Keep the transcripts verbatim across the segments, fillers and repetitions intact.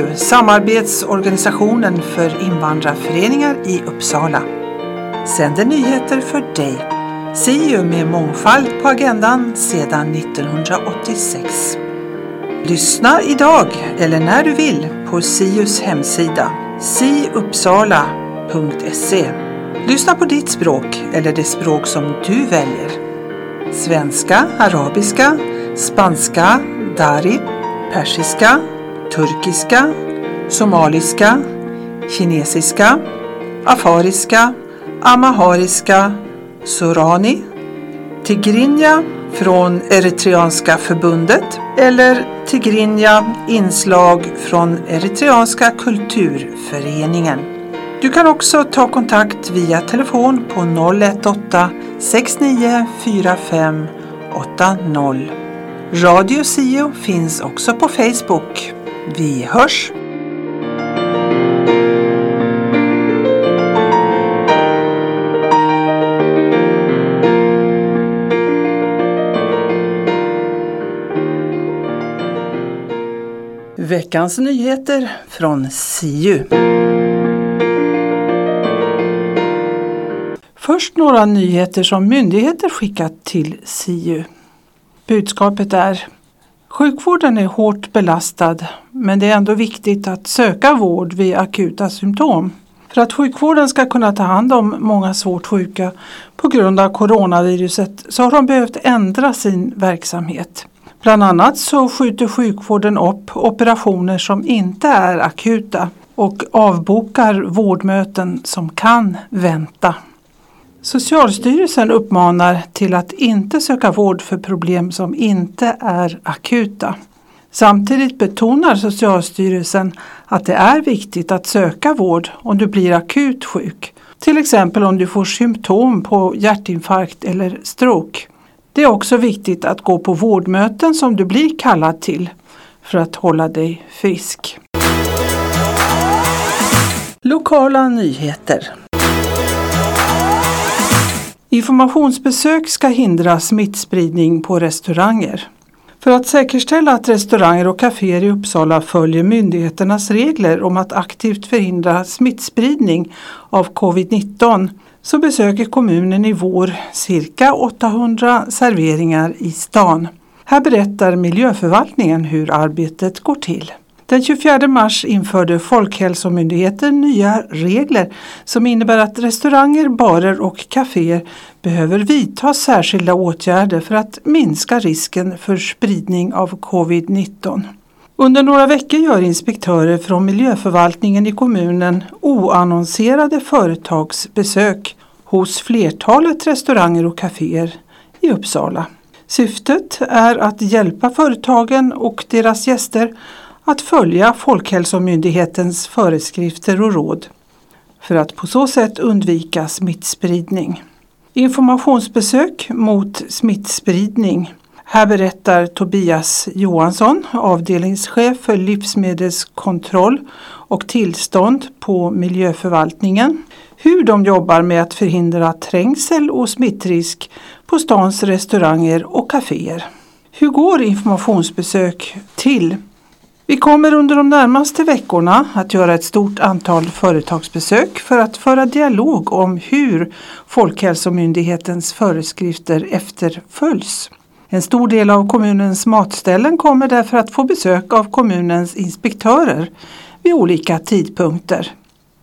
samarbetsorganisationen för invandrarföreningar i Uppsala, sänder nyheter för dig. S I U med mångfald på agendan sedan nittonhundraåttiosex. Lyssna idag eller när du vill på S I U:s hemsida s i uppsala punkt se. Lyssna på ditt språk eller det språk som du väljer. Svenska, arabiska, spanska, dari, persiska, turkiska, somaliska, kinesiska, afariska, amahariska, sorani, tigrinja från Eritreanska förbundet eller tigrinja inslag från Eritreanska kulturföreningen. Du kan också ta kontakt via telefon på noll ett åtta sex nio fyra fem åtta noll. Radio S I U finns också på Facebook. Vi hörs! Veckans nyheter från S I U. Först några nyheter som myndigheter skickat till S I U. Budskapet är: sjukvården är hårt belastad, men det är ändå viktigt att söka vård vid akuta symptom. För att sjukvården ska kunna ta hand om många svårt sjuka på grund av coronaviruset så har de behövt ändra sin verksamhet. Bland annat så skjuter sjukvården upp operationer som inte är akuta och avbokar vårdmöten som kan vänta. Socialstyrelsen uppmanar till att inte söka vård för problem som inte är akuta. Samtidigt betonar Socialstyrelsen att det är viktigt att söka vård om du blir akut sjuk. Till exempel om du får symptom på hjärtinfarkt eller stroke. Det är också viktigt att gå på vårdmöten som du blir kallad till för att hålla dig frisk. Lokala nyheter. Informationsbesök ska hindra smittspridning på restauranger. För att säkerställa att restauranger och kaféer i Uppsala följer myndigheternas regler om att aktivt förhindra smittspridning av covid nitton så besöker kommunen i vår cirka åttahundra serveringar i stan. Här berättar miljöförvaltningen hur arbetet går till. Den tjugofjärde mars införde Folkhälsomyndigheten nya regler som innebär att restauranger, barer och kaféer behöver vidta särskilda åtgärder för att minska risken för spridning av covid nitton. Under några veckor gör inspektörer från miljöförvaltningen i kommunen oannonserade företagsbesök hos flertalet restauranger och kaféer i Uppsala. Syftet är att hjälpa företagen och deras gäster att följa Folkhälsomyndighetens föreskrifter och råd för att på så sätt undvika smittspridning. Informationsbesök mot smittspridning. Här berättar Tobias Johansson, avdelningschef för livsmedelskontroll och tillstånd på miljöförvaltningen, hur de jobbar med att förhindra trängsel och smittrisk på stans restauranger och kaféer. Hur går informationsbesök till? Vi kommer under de närmaste veckorna att göra ett stort antal företagsbesök för att föra dialog om hur Folkhälsomyndighetens föreskrifter efterföljs. En stor del av kommunens matställen kommer därför att få besök av kommunens inspektörer vid olika tidpunkter.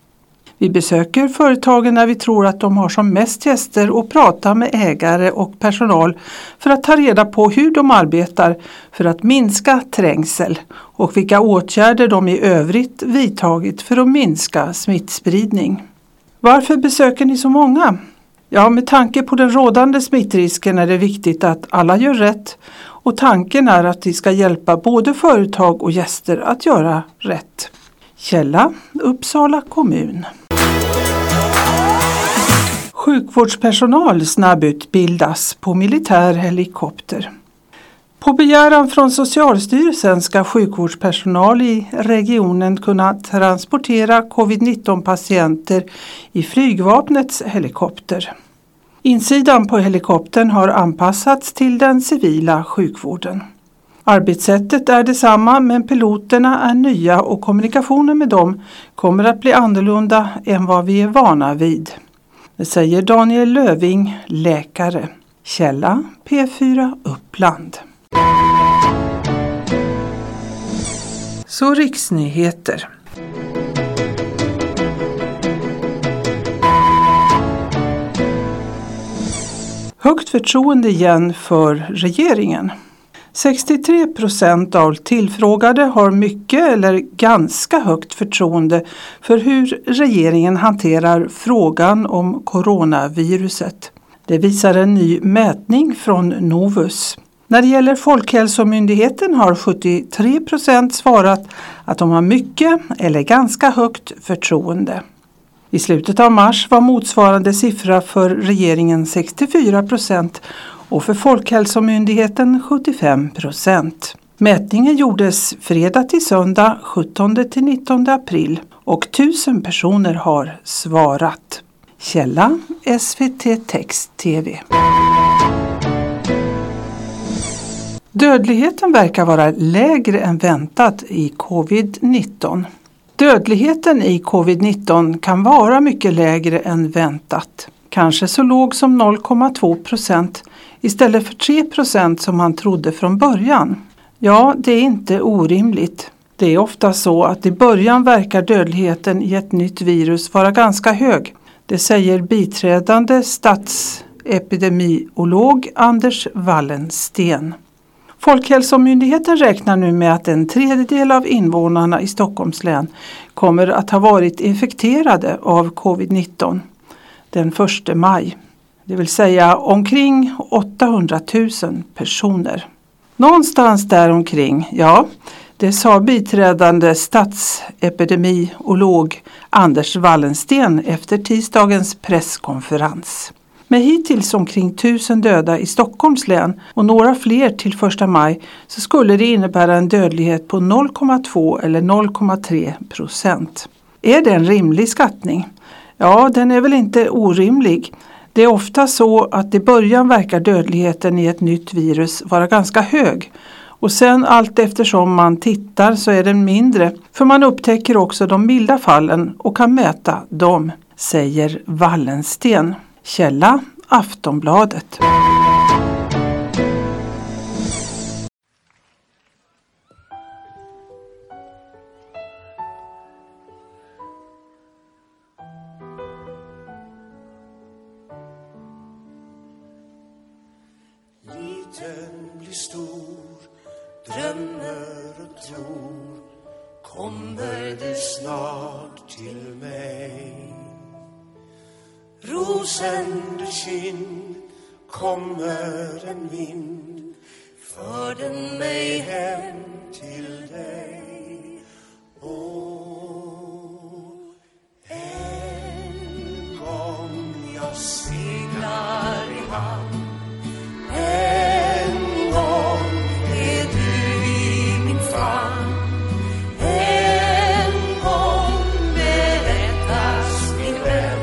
Vi besöker företagen när vi tror att de har som mest gäster och pratar med ägare och personal för att ta reda på hur de arbetar för att minska trängsel och vilka åtgärder de i övrigt vidtagit för att minska smittspridning. Varför besöker ni så många? Ja, med tanke på den rådande smittrisken är det viktigt att alla gör rätt och tanken är att vi ska hjälpa både företag och gäster att göra rätt. Källa: Uppsala kommun. Sjukvårdspersonal snabbutbildas på militär helikopter. På begäran från Socialstyrelsen ska sjukvårdspersonal i regionen kunna transportera covid nitton-patienter i flygvapnets helikopter. Insidan på helikoptern har anpassats till den civila sjukvården. Arbetssättet är detsamma, men piloterna är nya och kommunikationen med dem kommer att bli annorlunda än vad vi är vana vid. Det säger Daniel Löving, läkare. Källa P fyra Uppland. Så riksnyheter. Högt förtroende igen för regeringen. sextiotre procent av tillfrågade har mycket eller ganska högt förtroende för hur regeringen hanterar frågan om coronaviruset. Det visar en ny mätning från Novus. När det gäller Folkhälsomyndigheten har sjuttiotre procent svarat att de har mycket eller ganska högt förtroende. I slutet av mars var motsvarande siffra för regeringen sextiofyra procent och för Folkhälsomyndigheten sjuttiofem procent. Mätningen gjordes fredag till söndag sjuttonde till nittonde april och tusen personer har svarat. Källa S V T Text T V. Dödligheten verkar vara lägre än väntat i covid nitton. Dödligheten i covid nitton kan vara mycket lägre än väntat. Kanske så låg som noll komma två procent istället för tre procent som man trodde från början. Ja, det är inte orimligt. Det är ofta så att i början verkar dödligheten i ett nytt virus vara ganska hög. Det säger biträdande statsepidemiolog Anders Wallensten. Folkhälsomyndigheten räknar nu med att en tredjedel av invånarna i Stockholms län kommer att ha varit infekterade av covid nitton den första maj. Det vill säga omkring åttahundratusen personer. Någonstans där omkring, ja, det sa biträdande statsepidemiolog Anders Wallensten efter tisdagens presskonferens. Med hittills omkring tusen döda i Stockholms län och några fler till första maj så skulle det innebära en dödlighet på noll komma två eller noll komma tre procent. Är det en rimlig skattning? Ja, den är väl inte orimlig. Det är ofta så att i början verkar dödligheten i ett nytt virus vara ganska hög. Och sen allt eftersom man tittar så är den mindre, för man upptäcker också de milda fallen och kan mäta dem, säger Wallensten. Källa Aftonbladet. Liten blir stor, drömmer och tror, kommer du snart till mig. Rosende kind, kommer en vind, för den mig hem till dig. Åh, en gång jag seglar i hamn, en gång är du i min famn, en gång berättas din vän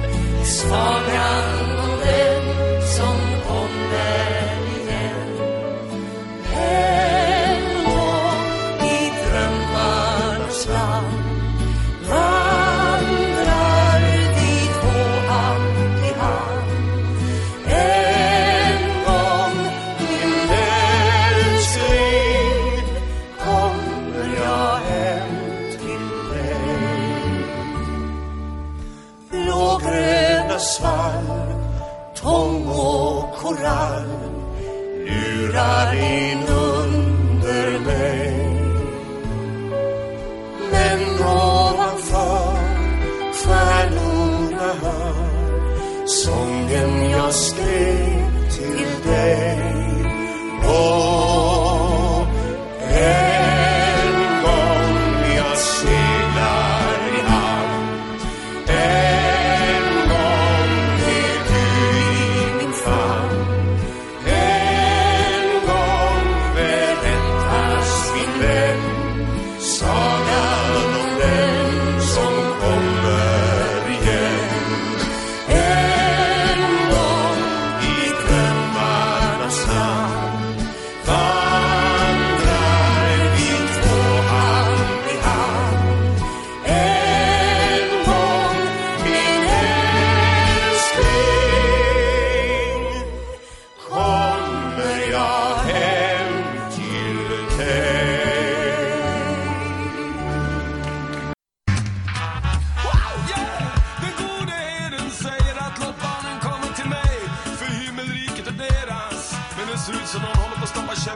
sagan om den som kommer igen. En gång i drömmarnas land vandrar vi två hand i hand. En gång, min älskling, kommer jag hem till dig. Blågröna svall, tång och korall lurar in under mig. Men ovanför stjärnorna hör sången jag skrev till dig. Åh, en gång jag seglar i hamn, en gång är du i min famn, en gång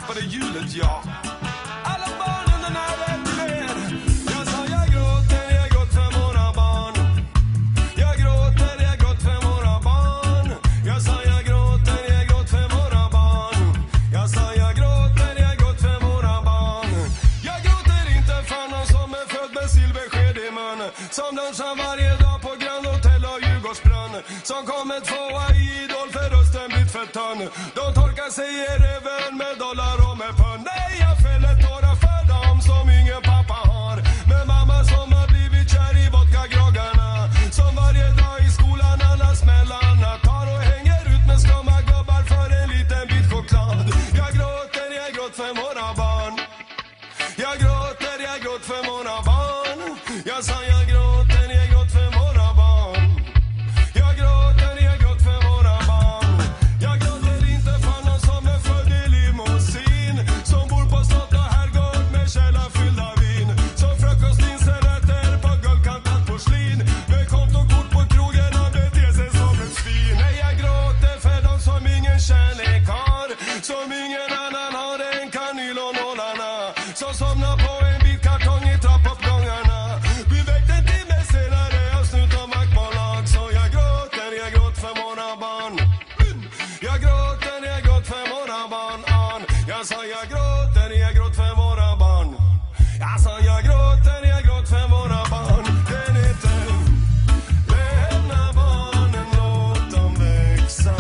ropade hjulet, ja. Alla barnen den här världen. Jag sa jag gråter, jag gråter för våra barn. Jag gråter, jag gråter för våra barn. Jag sa jag gråter, jag gråter för våra barn. Jag sa jag gråter, jag gråter för våra barn. Jag gråter inte för någon som är född med silversked i mun, som dansar varje dag på Grand Hotel och Djurgårdsbrunn, som kommer tvåa i Idol för rösten blivit för tunn. De torkar sig i reven med dollar och med pund. Nej, jag fäller tårar för dem som ingen pappa har, med mamma som har blivit kär i vodka-groggarna, som varje dag i skolan alla smällarna tar och hänger ut med skumma gubbar för en liten bit choklad. Jag gråter, jag gråter för våra barn. Jag gråter, jag gråter för våra barn. Jag sa jag gråter, jag gråter för våra barn. Jag gråter, jag gråter för våra barn. Jag gråter inte för någon som är född i limousin, som bor på slott och herrgård med källare fyllda vin, som frukostlinserätter på guldkantat porslin, med kontokort på krogen och beter sig som ett svin. Nej, jag gråter för de som ingen kärlek har, som ingen annan har än kanyl och nålarna, som somnar på en bit kartong i trappuppgångarna. Vi väckte en timme senare av snut och vaktbolag, så jag gråter, jag gråter för våra barn. Jag gråter, jag gråter för våra barn. Jag sa jag gråter, jag gråter för våra barn. Jag sa jag gråter, jag gråter för våra barn. Den heter Lämna barnen, låt dem växa.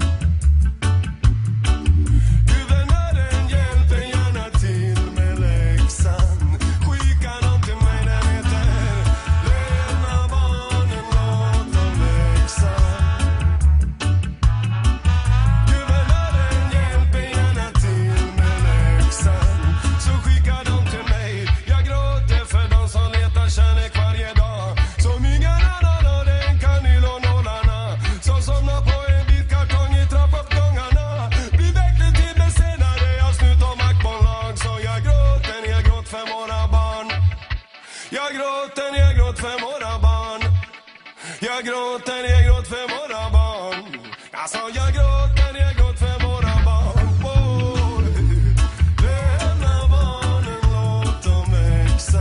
Guvernören hjälper gärna till med läxan. Skicka dem till mig, den heter Lämna barnen, låt dem växa. Guvernören hjälper gärna till med läxan, så skicka dem till mig. Jag gråter för de som letar kärlek varje dag, som ingen annan har än kanyl och nålarna, som somnar på en bit kartong i trappuppgångarna. Blir väckt en timme senare av snut och vaktbolag, så jag gråter, jag gråter för våra barn. Jag gråter, jag gråter för våra barn. Jag gråter, jag gråter för våra barn. Alltså jag gråter, jag gråter för våra barn. Boy. Lämna barnen, låt dem växa.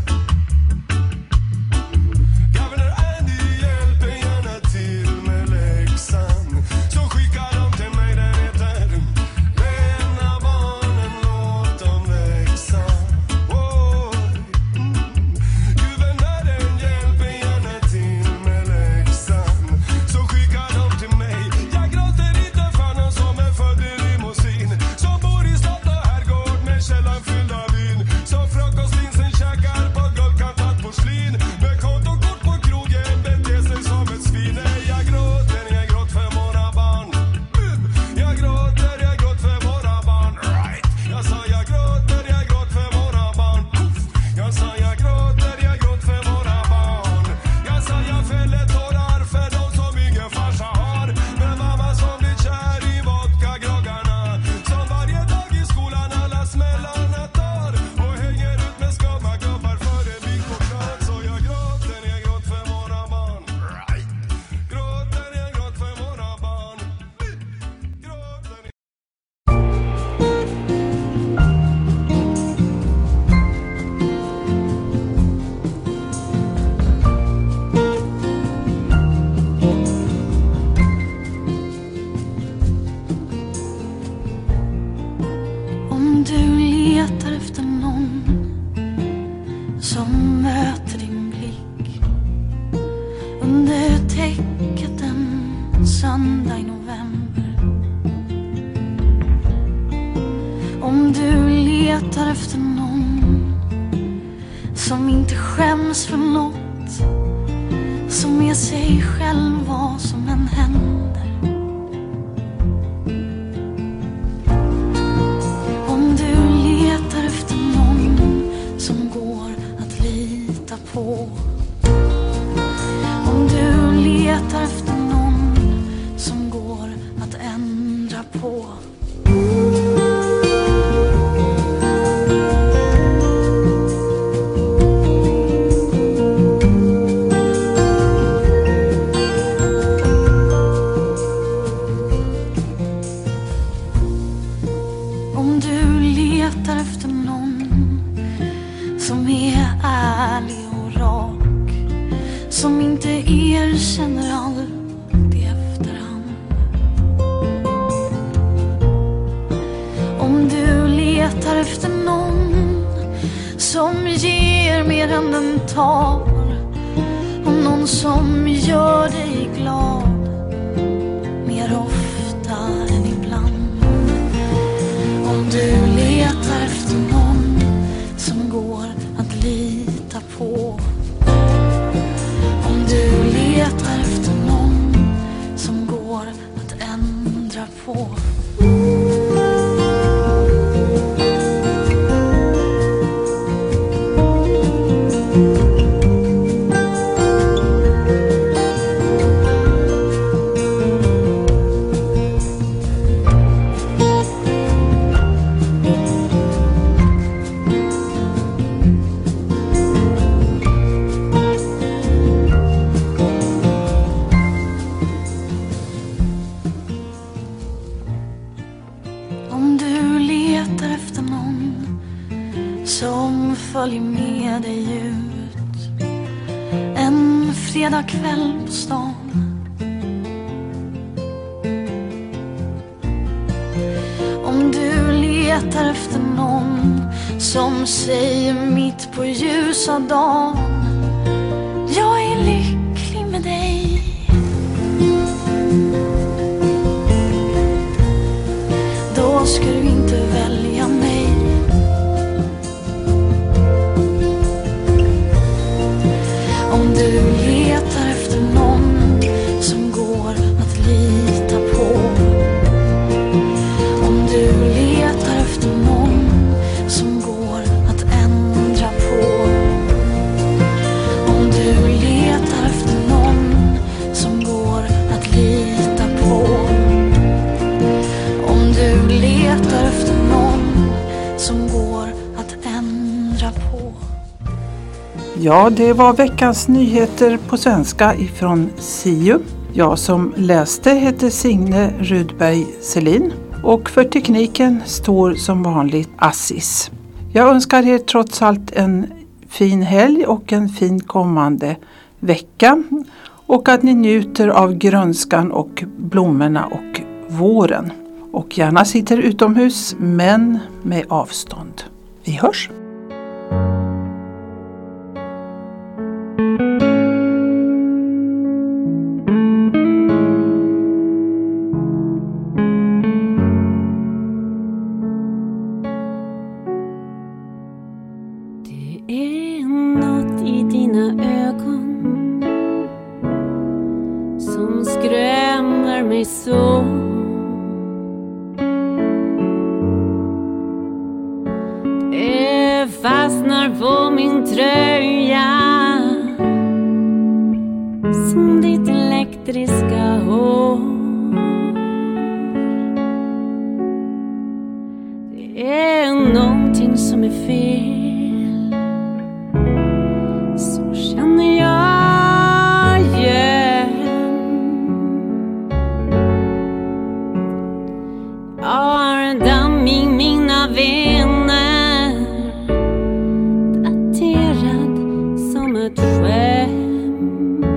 Governor Andy hjälper gärna till med läxan, så skicka dem till mig, den heter Lämna barnen, låt dem växa. Boy. Guvernören hjälper gärna till med läxan, så skicka dem till mig. Jag gråter inte för någon som är född i limousin, som bor i slott och herrgård med källaren fylld av vin, som frukostlinsen käkar på guldkantat porslin, med kontokort på krogen beter sig som ett svin. Nej, jag gråter, jag gråter för våra barn. Jag gråter, jag gråter för våra barn. Right. Jag sa jag gråter, jag gråter för våra barn. Puff. Jag sa jag gråter, jag gråter för våra barn. Jag sa jag fäller tårar för de som ingen farsa har, med mamma som blir kär i vodka-groggarna, som varje dag i skolan alla smällarna tar och hänger ut med skumma gubbar för en bit choklad. Så jag gråter, jag gråter för våra barn. Right. Gråter, jag gråter för våra barn. Gråter. Om du letar efter någon som möter din blick under täcket en söndag i november. Om du letar efter någon som inte skäms för något, som är sig själv vad som än händer. Om du letar efter någon som går att lita på, om du letar efter någon som går att ändra på. Om du känner allt i efterhand. Om du letar efter någon som ger mer än den tar, och någon som gör dig glad mer ofta än ibland. Om du letar efter någon som går att lita på, om du letar efter någon som går att ändra på. Följ med dig ut en fredag kväll på stan. Om du letar efter någon som säger mitt på ljusa dagen: jag är lycklig med dig. Då ska du inte välja mig. Om du letar efter någon som går att lita på, om du letar efter någon som går att ändra på, om du letar efter någon som går att lita på, om du letar efter någon som går att ändra på. Ja, det var veckans nyheter på svenska ifrån Siu. Jag som läste heter Signe Rudberg Selin och för tekniken står som vanligt Assis. Jag önskar er trots allt en fin helg och en fin kommande vecka och att ni njuter av grönskan och blommorna och våren. Och gärna sitter utomhus men med avstånd. Vi hörs! Fastnar på min tröja som ditt elektriska hår. Det är någonting som är fel, så känner jag igen. Jag har en damm i mina vänner, som ett skämt.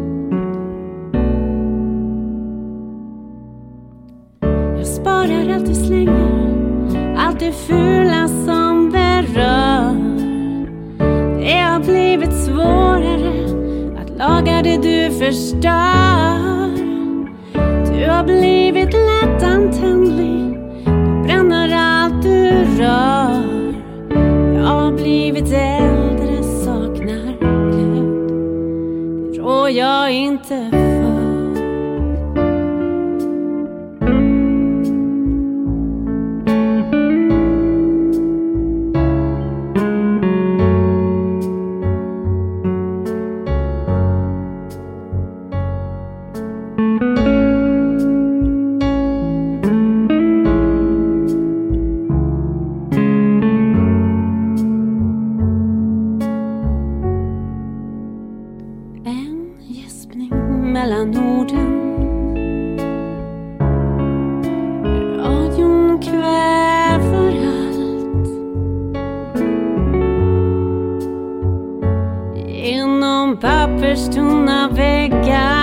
Jag sparar allt du slänger, allt det fula som berör. Det har blivit svårare att laga det du förstör. Du har blivit lättantändlig, du bränner allt du rör. Jag har blivit äldre, saknar glöd, det rår jag inte för. Mellan orden, radion kväver allt. Genom papperstunna väggar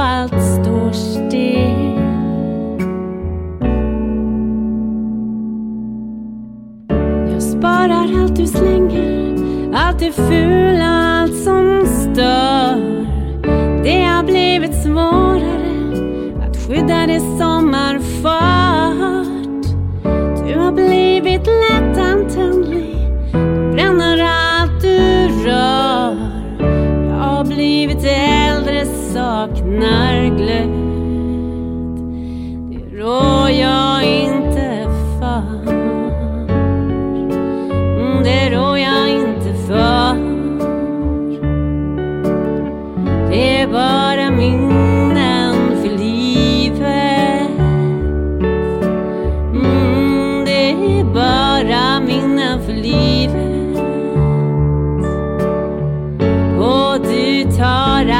allt står still. Jag sparar allt du slänger, allt det fula, allt som stör. Det har blivit svårare att skydda det som är fart. Du har blivit lättantändlig, du bränner allt du rör. Jag har blivit äldre, saknar glöd. Det rår jag inte för, mm, det rår jag inte för. Det är bara minnen för livet. Mm, det är bara minnen för livet. Och du tar